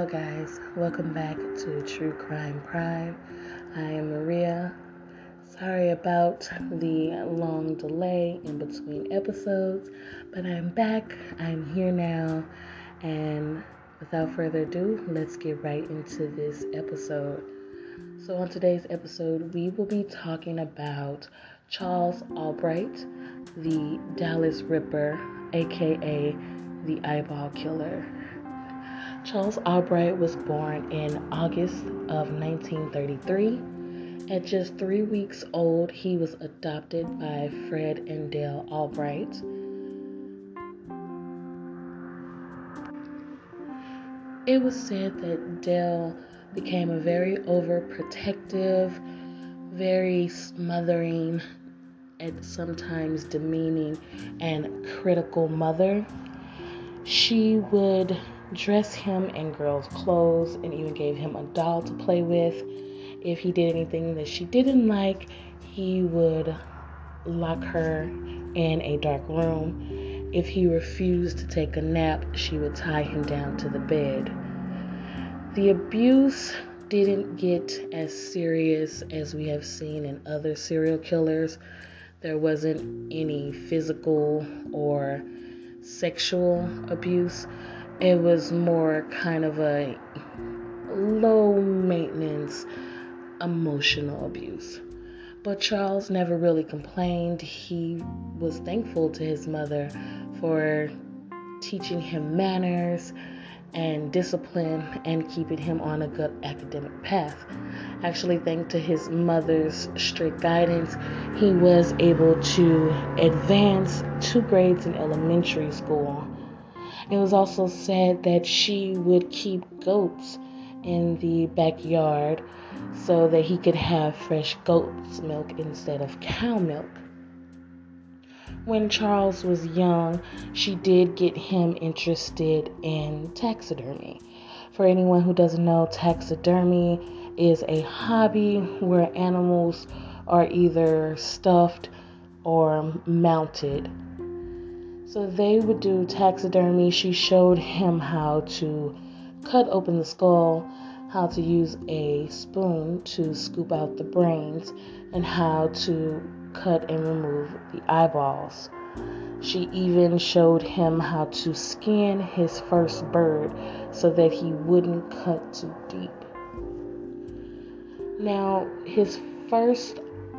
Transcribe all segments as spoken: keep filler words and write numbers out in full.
Hello, guys. Welcome back to True Crime Prime. I am Maria. Sorry about the long delay in between episodes, but I'm back. I'm here now. And without further ado, let's get right into this episode. So, on today's episode, we will be talking about Charles Albright, the Dallas Ripper, aka the Eyeball Killer. Charles Albright was born in August of nineteen thirty-three. At just three weeks old, he was adopted by Fred and Dale Albright. It was said that Dale became a very overprotective, very smothering, and sometimes demeaning and critical mother. She would dress him in girls' clothes and even gave him a doll to play with. If he did anything that she didn't like, he would lock her in a dark room. If he refused to take a nap, she would tie him down to the bed. The abuse didn't get as serious as we have seen in other serial killers. There wasn't any physical or sexual abuse. It was more kind of a low maintenance emotional abuse. But Charles never really complained. He was thankful to his mother for teaching him manners and discipline and keeping him on a good academic path. Actually, thanks to his mother's strict guidance, he was able to advance two grades in elementary school. It was also said that she would keep goats in the backyard so that he could have fresh goat's milk instead of cow milk. When Charles was young, she did get him interested in taxidermy. For anyone who doesn't know, taxidermy is a hobby where animals are either stuffed or mounted. So they would do taxidermy. She showed him how to cut open the skull, how to use a spoon to scoop out the brains, and how to cut and remove the eyeballs. She even showed him how to skin his first bird so that he wouldn't cut too deep. Now, his first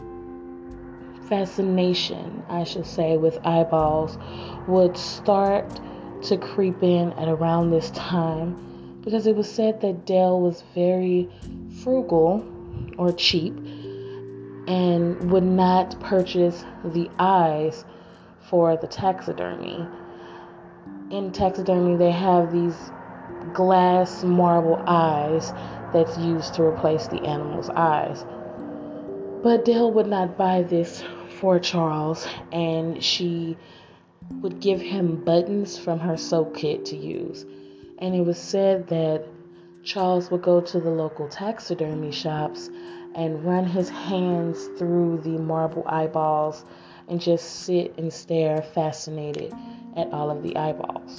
fascination, I should say, with eyeballs would start to creep in at around this time because it was said that Dale was very frugal or cheap and would not purchase the eyes for the taxidermy. In taxidermy, they have these glass marble eyes that's used to replace the animal's eyes. But Dale would not buy this for Charles, and she would give him buttons from her sew kit to use. And it was said that Charles would go to the local taxidermy shops and run his hands through the marble eyeballs and just sit and stare fascinated at all of the eyeballs.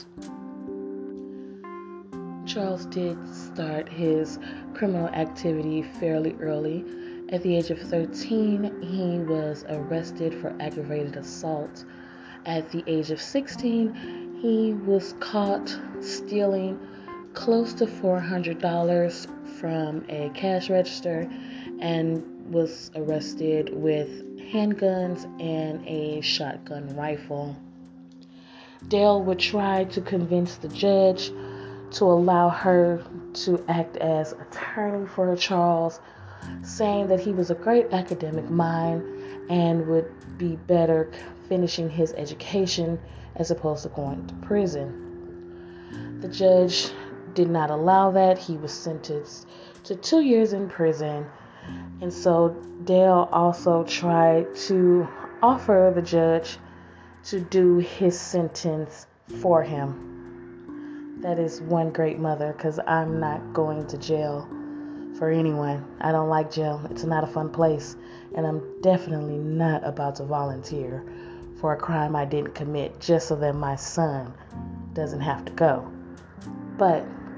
Charles did start his criminal activity fairly early. At the age of thirteen, he was arrested for aggravated assault. At the age of sixteen, he was caught stealing close to four hundred dollars from a cash register and was arrested with handguns and a shotgun rifle. Dale would try to convince the judge to allow her to act as attorney for Charles, saying that he was a great academic mind and would be better finishing his education as opposed to going to prison. The judge did not allow that. He was sentenced to two years in prison. And so Dale also tried to offer the judge to do his sentence for him. That is one great mother, because I'm not going to jail for anyone. I don't like jail. It's not a fun place. And I'm definitely not about to volunteer for a crime I didn't commit just so that my son doesn't have to go. But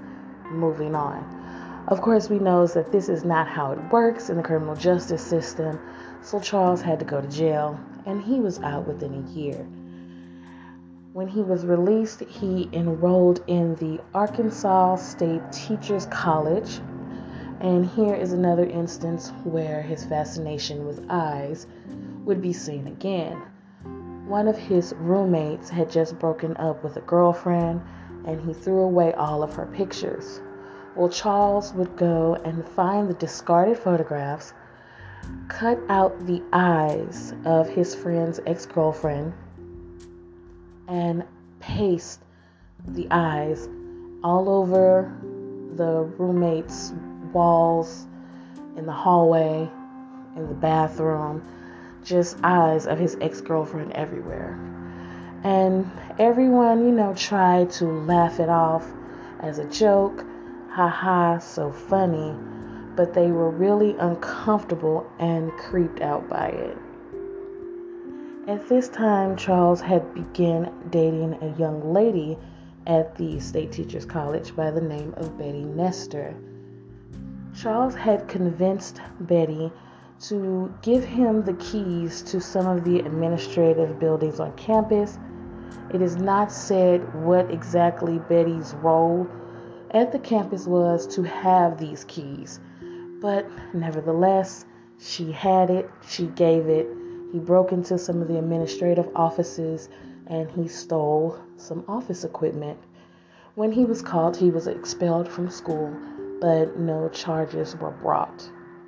moving on. Of course, we know that this is not how it works in the criminal justice system, so Charles had to go to jail, and he was out within a year. When he was released, he enrolled in the Arkansas State Teachers College, and here is another instance where his fascination with eyes would be seen again. One of his roommates had just broken up with a girlfriend, and he threw away all of her pictures. Well, Charles would go and find the discarded photographs, cut out the eyes of his friend's ex-girlfriend, and paste the eyes all over the roommate's walls, in the hallway, in the bathroom, just eyes of his ex-girlfriend everywhere. And everyone, you know, tried to laugh it off as a joke. Ha ha, so funny. But they were really uncomfortable and creeped out by it. At this time, Charles had begun dating a young lady at the State Teachers College by the name of Betty Nestor. Charles had convinced Betty to give him the keys to some of the administrative buildings on campus. It is not said what exactly Betty's role at the campus was to have these keys, but nevertheless, she had it, she gave it. He broke into some of the administrative offices and he stole some office equipment. When he was caught, he was expelled from school, but no charges were brought.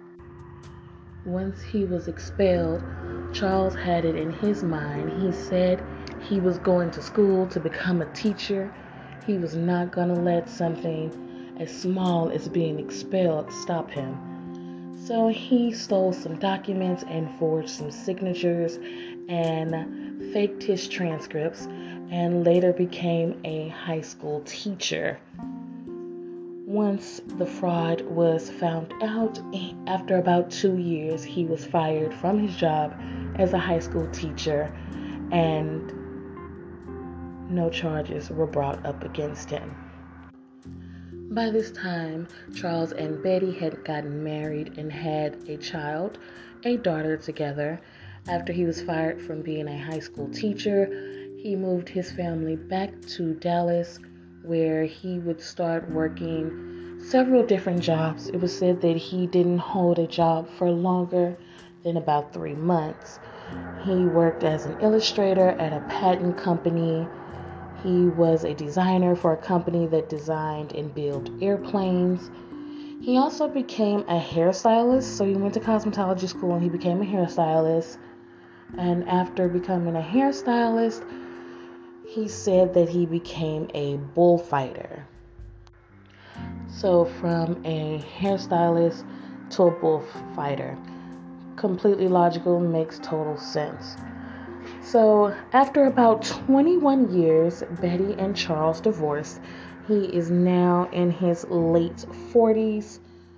Once he was expelled, Charles had it in his mind. He said he was going to school to become a teacher. He was not going to let something as small as being expelled stop him. So he stole some documents and forged some signatures and faked his transcripts and later became a high school teacher. Once the fraud was found out, after about two years, he was fired from his job as a high school teacher, and no charges were brought up against him. By this time, Charles and Betty had gotten married and had a child, a daughter together. After he was fired from being a high school teacher, he moved his family back to Dallas, where he would start working several different jobs. It was said that he didn't hold a job for longer than about three months. He worked as an illustrator at a patent company. He was a designer for a company that designed and built airplanes. He also became a hairstylist, so he went to cosmetology school and he became a hairstylist. And after becoming a hairstylist, he said that he became a bullfighter. So from a hairstylist to a bullfighter. Completely logical, makes total sense. So after about twenty-one years, Betty and Charles divorced. He is now in his late forties,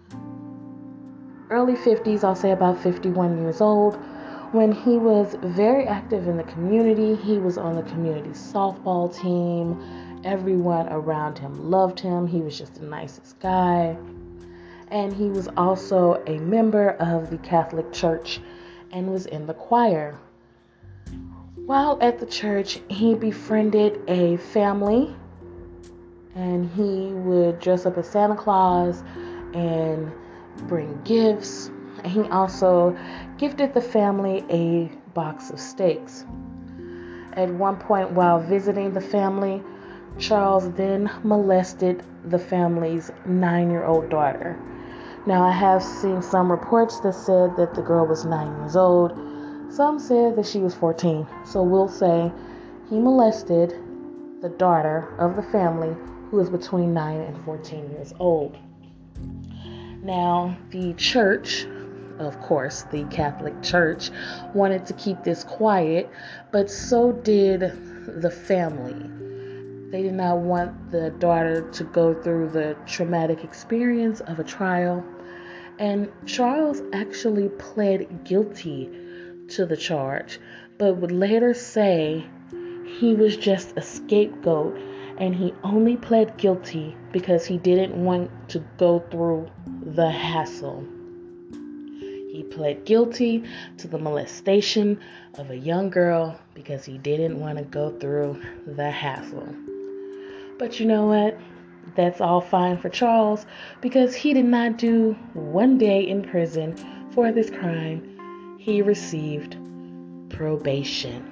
early fifties, I'll say about fifty-one years old. When he was very active in the community, he was on the community softball team. Everyone around him loved him. He was just the nicest guy. And he was also a member of the Catholic Church and was in the choir. While at the church, he befriended a family, and he would dress up as Santa Claus and bring gifts. And he also gifted the family a box of steaks. At one point while visiting the family, Charles then molested the family's nine-year-old daughter. Now, I have seen some reports that said that the girl was nine years old. Some said that she was fourteen. So we'll say he molested the daughter of the family, who is between nine and fourteen years old. Now, the church, of course, the Catholic Church, wanted to keep this quiet, but so did the family. They did not want the daughter to go through the traumatic experience of a trial. And Charles actually pled guilty to the charge, but would later say he was just a scapegoat and he only pled guilty because he didn't want to go through the hassle. He pled guilty to the molestation of a young girl because he didn't want to go through the hassle. But you know what? That's all fine for Charles because he did not do one day in prison for this crime. He received probation.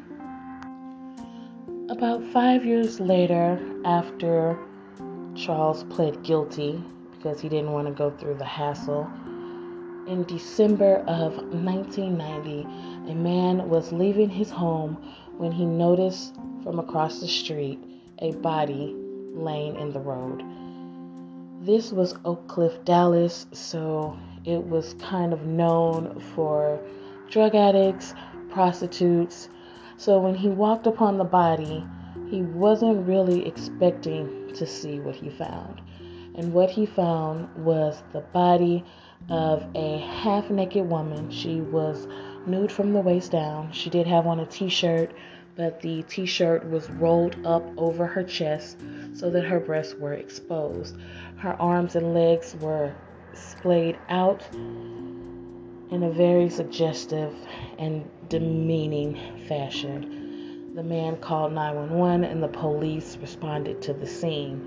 About five years later, after Charles pled guilty because he didn't want to go through the hassle, in December of nineteen ninety, a man was leaving his home when he noticed from across the street a body laying in the road. This was Oak Cliff, Dallas, so it was kind of known for drug addicts, prostitutes. So when he walked upon the body, he wasn't really expecting to see what he found. And what he found was the body of a half-naked woman. She was nude from the waist down. She did have on a t-shirt, but the t-shirt was rolled up over her chest so that her breasts were exposed. Her arms and legs were splayed out in a very suggestive and demeaning fashion. The man called nine one one and the police responded to the scene.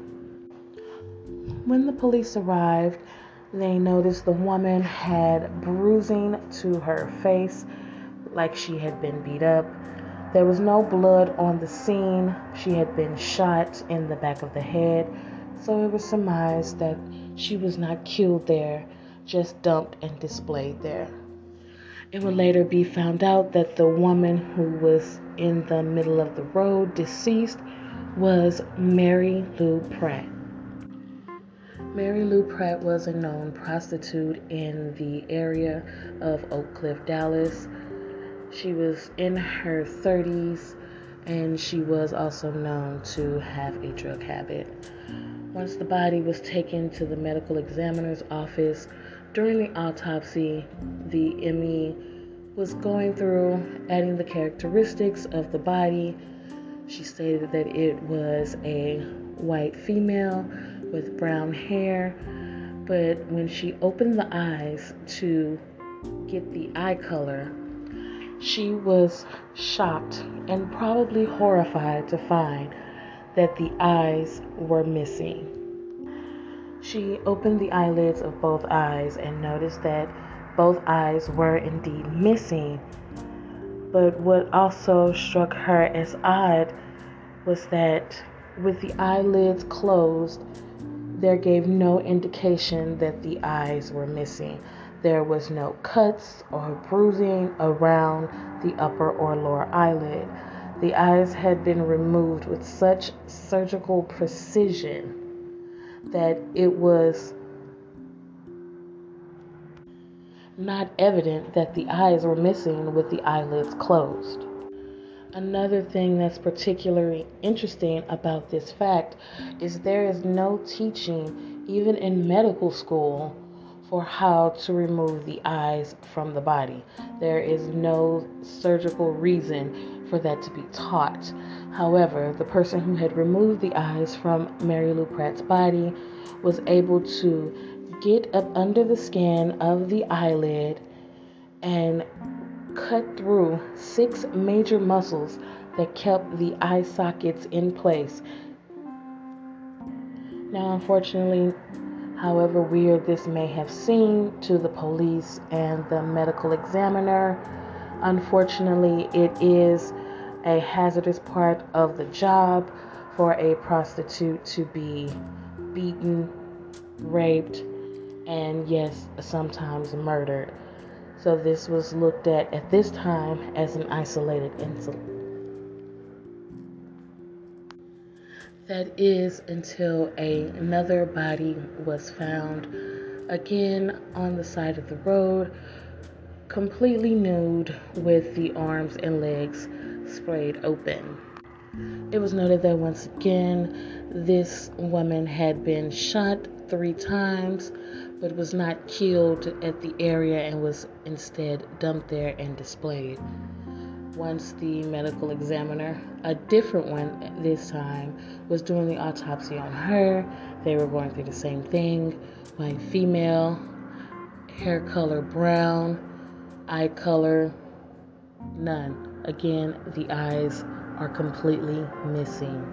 When the police arrived, they noticed the woman had bruising to her face, like she had been beat up. There was no blood on the scene. She had been shot in the back of the head, so it was surmised that she was not killed there, just dumped and displayed there. It would later be found out that the woman who was in the middle of the road, deceased, was Mary Lou Pratt. Mary Lou Pratt was a known prostitute in the area of Oak Cliff, Dallas. She was in her thirties, and she was also known to have a drug habit. Once the body was taken to the medical examiner's office, during the autopsy, the M E was going through adding the characteristics of the body. She stated that it was a white female with brown hair, but when she opened the eyes to get the eye color, she was shocked and probably horrified to find that the eyes were missing. She opened the eyelids of both eyes and noticed that both eyes were indeed missing. But what also struck her as odd was that with the eyelids closed, there gave no indication that the eyes were missing. There was no cuts or bruising around the upper or lower eyelid. The eyes had been removed with such surgical precision that it was not evident that the eyes were missing with the eyelids closed. Another thing that's particularly interesting about this fact is there is no teaching, even in medical school, for how to remove the eyes from the body. There is no surgical reason for that to be taught. However, the person who had removed the eyes from Mary Lou Pratt's body was able to get up under the skin of the eyelid and cut through six major muscles that kept the eye sockets in place. Now, unfortunately, however weird this may have seemed to the police and the medical examiner, unfortunately, it is a hazardous part of the job for a prostitute to be beaten, raped, and yes, sometimes murdered. So this was looked at at this time as an isolated incident. That is until a, another body was found, again on the side of the road, completely nude with the arms and legs sprayed open. It was noted that once again, this woman had been shot three times, but was not killed at the area and was instead dumped there and displayed. Once the medical examiner, a different one this time, was doing the autopsy on her, they were going through the same thing. One female, hair color brown, eye color none. Again, the eyes are completely missing.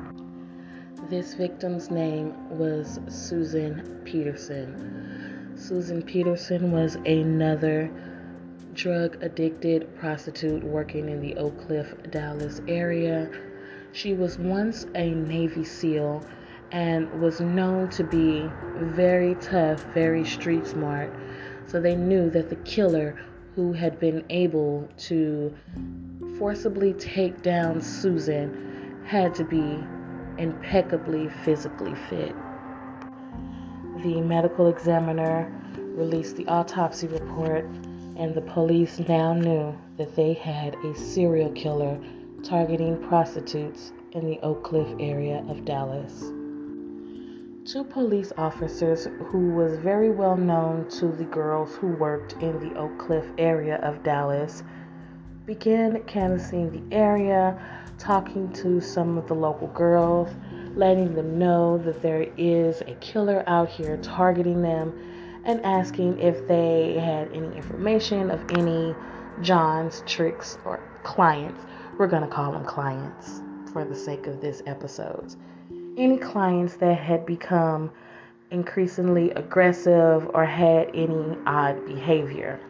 This victim's name was Susan Peterson. Susan Peterson was another drug addicted prostitute working in the Oak Cliff, Dallas area. She was once a Navy SEAL and was known to be very tough, very street smart. So they knew that the killer who had been able to forcibly take down Susan had to be impeccably physically fit. The medical examiner released the autopsy report, and the police now knew that they had a serial killer targeting prostitutes in the Oak Cliff area of Dallas. Two police officers who was very well known to the girls who worked in the Oak Cliff area of Dallas began canvassing the area, talking to some of the local girls, letting them know that there is a killer out here targeting them, and asking if they had any information of any Johns, Tricks, or clients. We're going to call them clients for the sake of this episode. Any clients that had become increasingly aggressive or had any odd behavior.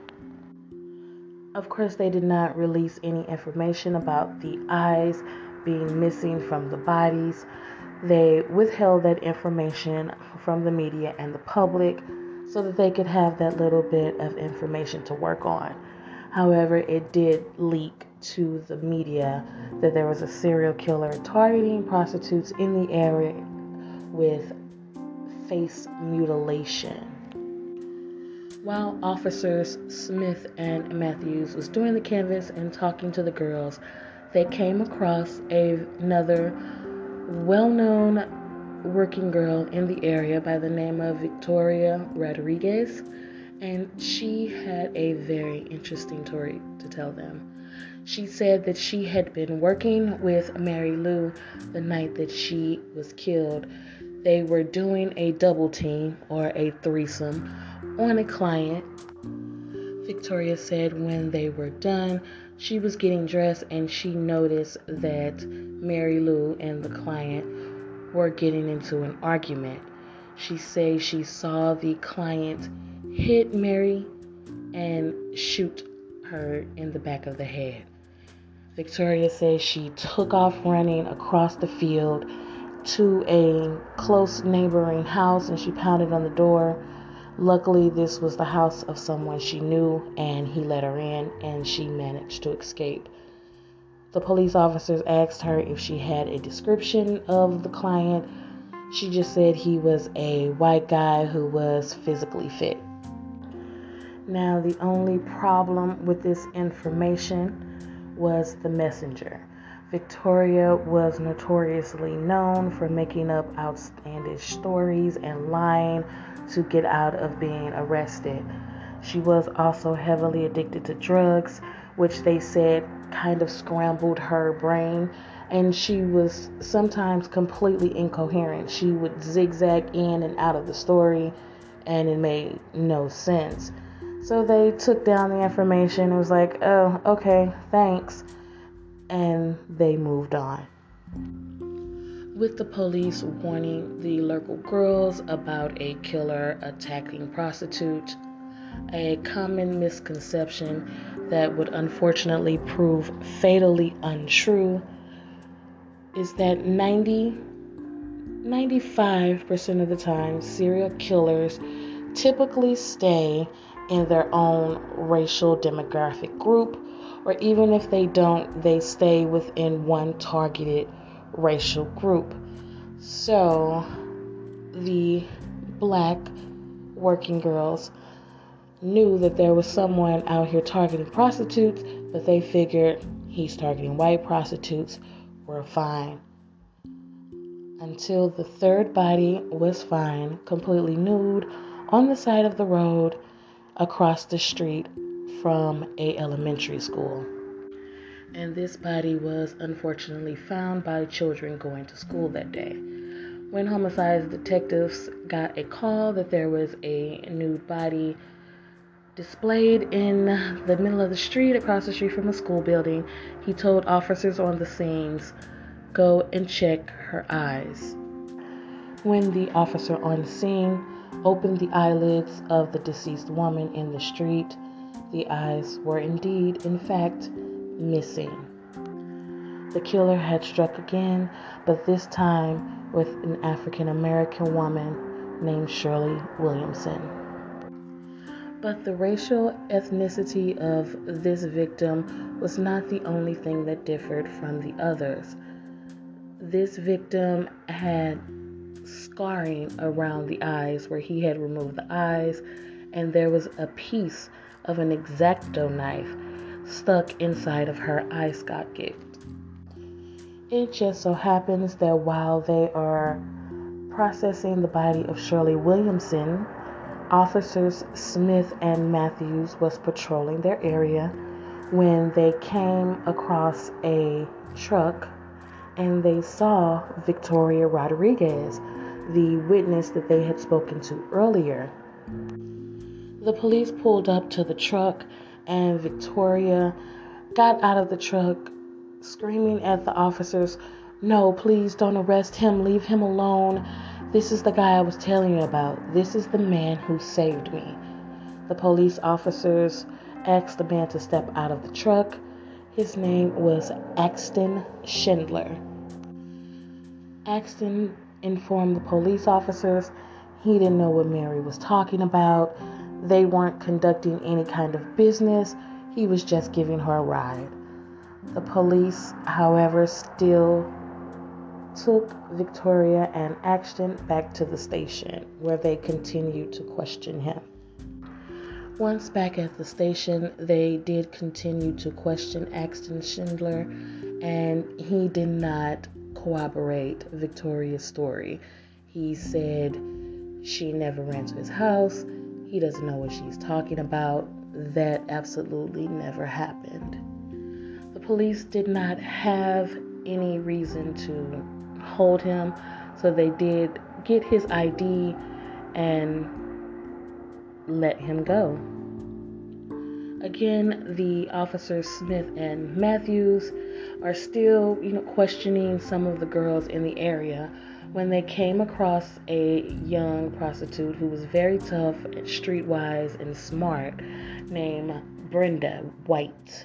Of course, they did not release any information about the eyes being missing from the bodies. They withheld that information from the media and the public so that they could have that little bit of information to work on. However, it did leak to the media that there was a serial killer targeting prostitutes in the area with face mutilation. While officers Smith and Matthews was doing the canvass and talking to the girls, they came across a, another well-known working girl in the area by the name of Victoria Rodriguez, and she had a very interesting story to tell them. She said that she had been working with Mary Lou the night that she was killed. They were doing a double team or a threesome on a client. Victoria said when they were done, she was getting dressed and she noticed that Mary Lou and the client were getting into an argument. She says she saw the client hit Mary and shoot her in the back of the head. Victoria says she took off running across the field to a close neighboring house and she pounded on the door. Luckily, this was the house of someone she knew, and he let her in, and she managed to escape. The police officers asked her if she had a description of the client. She just said he was a white guy who was physically fit. Now, the only problem with this information was the messenger. Victoria was notoriously known for making up outlandish stories and lying to get out of being arrested. She was also heavily addicted to drugs, which they said kind of scrambled her brain, and she was sometimes completely incoherent. She would zigzag in and out of the story, and it made no sense. So they took down the information. It was like, oh, okay, thanks. And they moved on. With the police warning the local girls about a killer attacking prostitutes, a common misconception that would unfortunately prove fatally untrue is that ninety, ninety-five percent of the time, serial killers typically stay in their own racial demographic group, or even if they don't, they stay within one targeted racial group. So the black working girls knew that there was someone out here targeting prostitutes, but they figured he's targeting white prostitutes. We're fine. Until the third body was found completely nude on the side of the road across the street from a elementary school. and this body was unfortunately found by children going to school that day. When homicide detectives got a call that there was a nude body displayed in the middle of the street across the street from a school building, he told officers on the scenes, "Go and check her eyes." When the officer on the scene opened the eyelids of the deceased woman in the street, the eyes were indeed, in fact, missing. The killer had struck again, but this time with an African American woman named Shirley Williamson. But the racial ethnicity of this victim was not the only thing that differed from the others. This victim had scarring around the eyes where he had removed the eyes, and there was a piece of an X-Acto knife stuck inside of her eye socket. It just so happens that while they are processing the body of Shirley Williamson, officers Smith and Matthews was patrolling their area when they came across a truck and they saw Victoria Rodriguez, the witness that they had spoken to earlier. The police pulled up to the truck and Victoria got out of the truck screaming at the officers, "No, please don't arrest him. Leave him alone. This is the guy I was telling you about. This is the man who saved me." The police officers asked the man to step out of the truck. His name was Axton Schindler. Axton informed the police officers he didn't know what Mary was talking about. They weren't conducting any kind of business. He was just giving her a ride. The police, however, still took Victoria and Axton back to the station, where they continued to question him. Once back at the station, they did continue to question Axton Schindler, and he did not corroborate Victoria's story. He said she never ran to his house. He doesn't know what she's talking about. That absolutely never happened. The police did not have any reason to hold him, so they did get his I D and let him go. Again, the officers Smith and Matthews are still, you know, questioning some of the girls in the area when they came across a young prostitute who was very tough, streetwise, and smart, named Brenda White.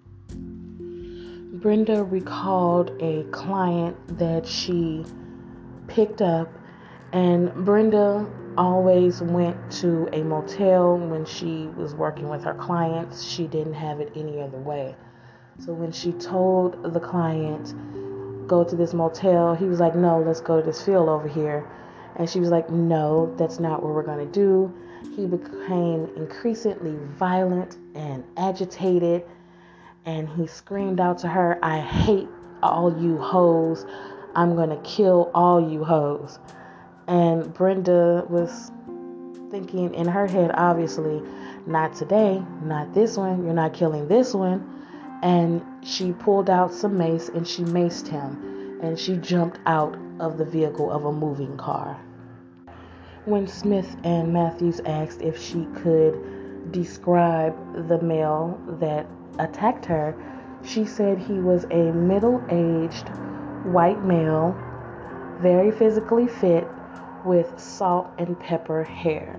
Brenda recalled a client that she picked up, and Brenda always went to a motel when she was working with her clients. She didn't have it any other way. So when she told the client, "Go to this motel," he was like, "No, let's go to this field over here." And she was like, "No, that's not what we're going to do." He became increasingly violent and agitated, and he screamed out to her, "I hate all you hoes. I'm going to kill all you hoes." And Brenda was thinking in her head, obviously, not today, not this one, you're not killing this one. And she pulled out some mace and she maced him, and she jumped out of the vehicle of a moving car. When Smith and Matthews asked if she could describe the male that attacked her, she said he was a middle-aged white male, very physically fit, with salt and pepper hair.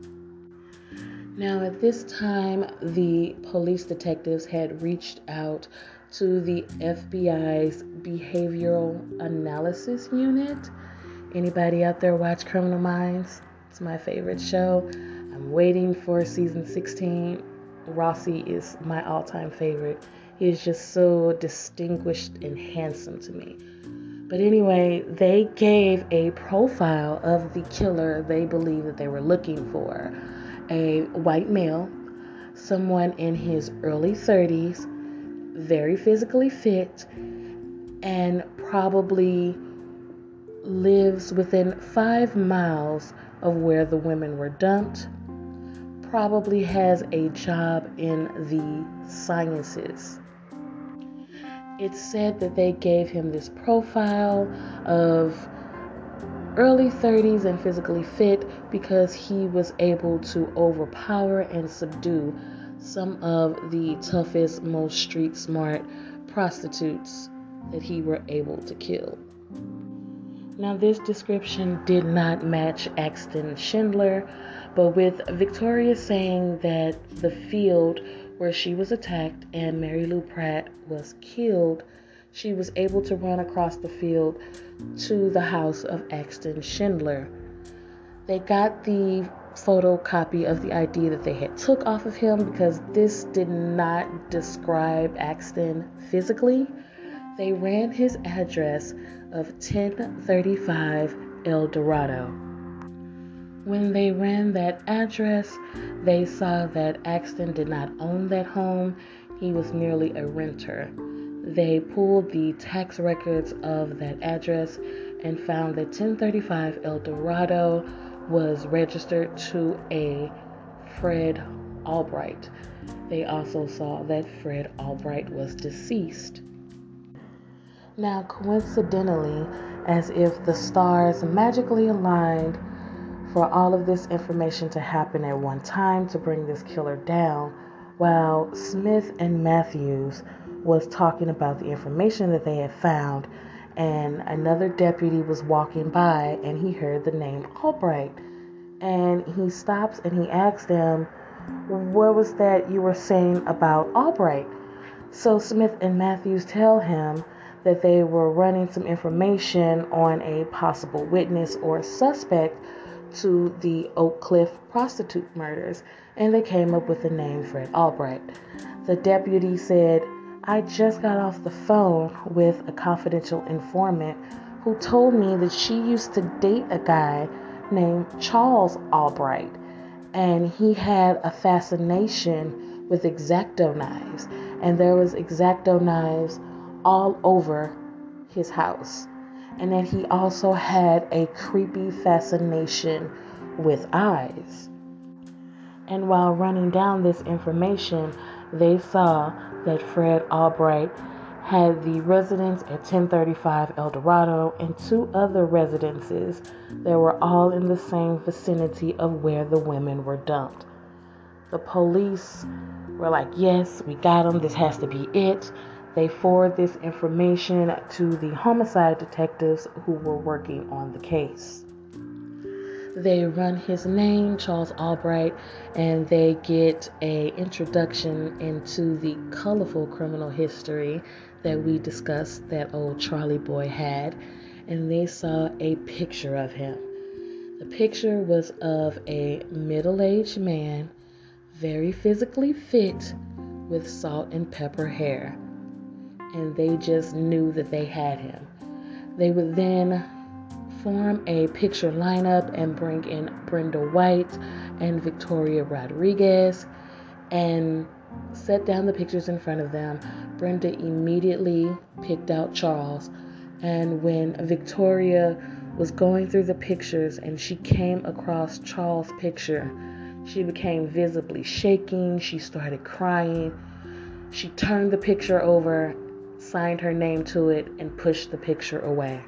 Now, at this time, the police detectives had reached out to the F B I's Behavioral Analysis Unit. Anybody out there watch Criminal Minds? It's my favorite show. I'm waiting for season sixteen. Rossi is my all-time favorite. He is just so distinguished and handsome to me. But anyway, they gave a profile of the killer they believe that they were looking for. A white male, someone in his early thirties, very physically fit, and probably lives within five miles of where the women were dumped, probably has a job in the sciences. It's said that they gave him this profile of early thirties and physically fit because he was able to overpower and subdue some of the toughest, most street smart prostitutes that he were able to kill. Now, this description did not match Axton Schindler, but with Victoria saying that the field where she was attacked and Mary Lou Pratt was killed, she was able to run across the field to the house of Axton Schindler. They got the photocopy of the I D that they had took off of him because this did not describe Axton physically. They ran his address of ten thirty-five El Dorado. When they ran that address, they saw that Axton did not own that home. He was merely a renter. They pulled the tax records of that address and found that ten thirty-five El Dorado was registered to a Fred Albright. They also saw that Fred Albright was deceased. Now, coincidentally, as if the stars magically aligned for all of this information to happen at one time to bring this killer down, while Smith and Matthews was talking about the information that they had found, and another deputy was walking by and he heard the name Albright, and he stops and he asks them, what was that you were saying about Albright? So Smith and Matthews tell him that they were running some information on a possible witness or suspect to the Oak Cliff prostitute murders, and they came up with the name Fred Albright. The deputy said, I just got off the phone with a confidential informant who told me that she used to date a guy named Charles Albright, and he had a fascination with X-Acto knives, and there was X-Acto knives all over his house, and that he also had a creepy fascination with eyes. And while running down this information, they saw that Fred Albright had the residence at ten thirty-five El Dorado and two other residences that were all in the same vicinity of where the women were dumped. The police were like, yes, we got him. This has to be it. They forward this information to the homicide detectives who were working on the case. They run his name, Charles Albright, and they get an introduction into the colorful criminal history that we discussed that old Charlie boy had, and they saw a picture of him. The picture was of a middle-aged man, very physically fit, with salt and pepper hair. And they just knew that they had him. They would then form a picture lineup and bring in Brenda White and Victoria Rodriguez and set down the pictures in front of them. Brenda immediately picked out Charles, and when Victoria was going through the pictures and she came across Charles' picture, she became visibly shaking. She started crying. She turned the picture over, signed her name to it, and pushed the picture away.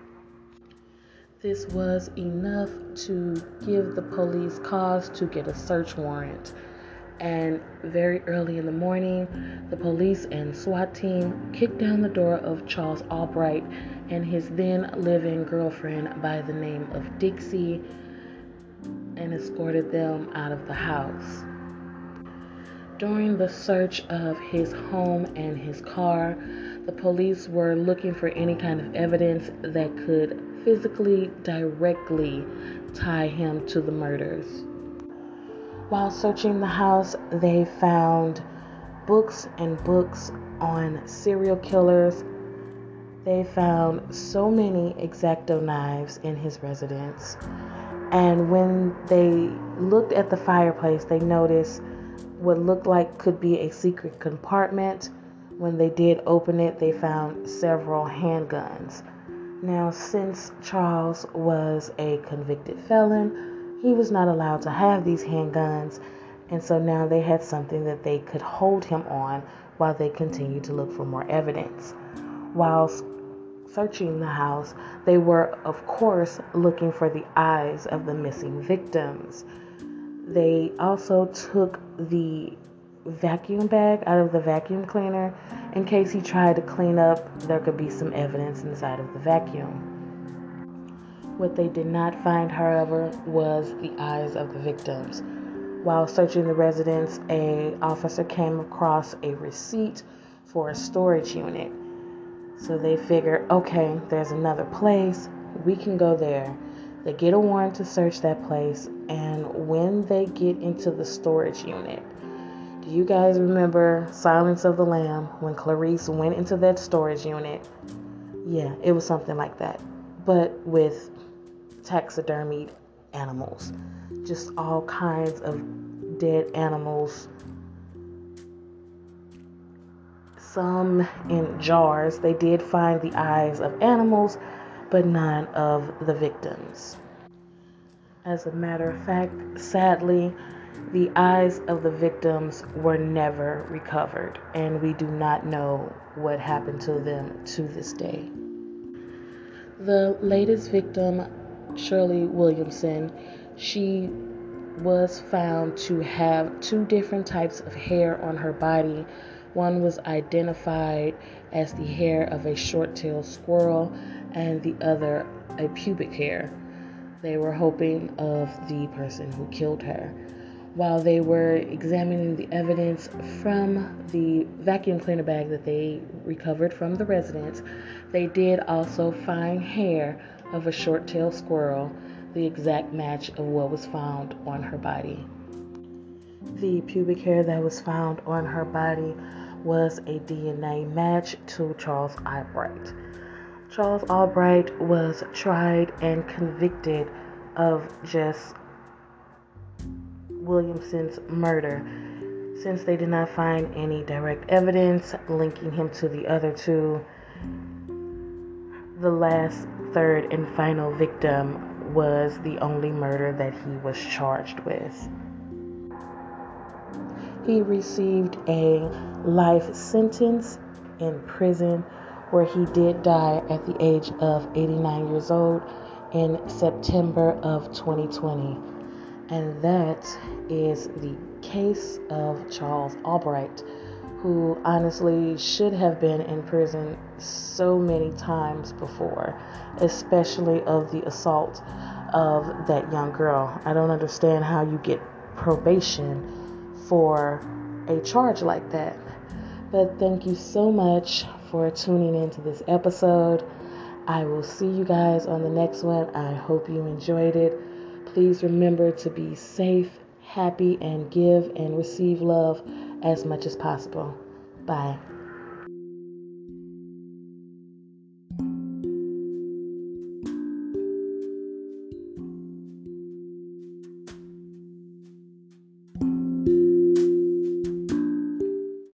This was enough to give the police cause to get a search warrant. And very early in the morning, the police and SWAT team kicked down the door of Charles Albright and his then living girlfriend by the name of Dixie and escorted them out of the house. During the search of his home and his car, the police were looking for any kind of evidence that could physically, directly tie him to the murders. While searching the house, they found books and books on serial killers. They found so many X-Acto knives in his residence. And when they looked at the fireplace, they noticed what looked like could be a secret compartment. When they did open it, they found several handguns. Now, since Charles was a convicted felon, he was not allowed to have these handguns, and so now they had something that they could hold him on while they continued to look for more evidence. while searching the house, they were, of course, looking for the eyes of the missing victims. They also took the vacuum bag out of the vacuum cleaner in case he tried to clean up. There could be some evidence inside of the vacuum. What they did not find, however, was the eyes of the victims. While searching the residence, an officer came across a receipt for a storage unit. So they figured, okay, there's another place, we can go there. They get a warrant to search that place, and when they get into the storage unit, do you guys remember Silence of the Lamb when Clarice went into that storage unit? Yeah, it was something like that, but with taxidermied animals. Just all kinds of dead animals. Some in jars. They did find the eyes of animals, but none of the victims. As a matter of fact, sadly, the eyes of the victims were never recovered, and we do not know what happened to them to this day. The latest victim, Shirley Williamson, she was found to have two different types of hair on her body. One was identified as the hair of a short-tailed squirrel, and the other a pubic hair. They were hoping of the person who killed her. While they were examining the evidence from the vacuum cleaner bag that they recovered from the residence, they did also find hair of a short-tailed squirrel, the exact match of what was found on her body. The pubic hair that was found on her body was a D N A match to Charles Albright. Charles Albright was tried and convicted of Jess Williamson's murder. Since they did not find any direct evidence linking him to the other two, the last, third, and final victim was the only murder that he was charged with. He received a life sentence in prison, where he did die at the age of eighty-nine years old in September of twenty twenty. And that is the case of Charles Albright, who honestly should have been in prison so many times before, especially of the assault of that young girl. I don't understand how you get probation for a charge like that. But thank you so much for tuning into this episode. I will see you guys on the next one. I hope you enjoyed it. Please remember to be safe, happy, and give and receive love as much as possible. Bye.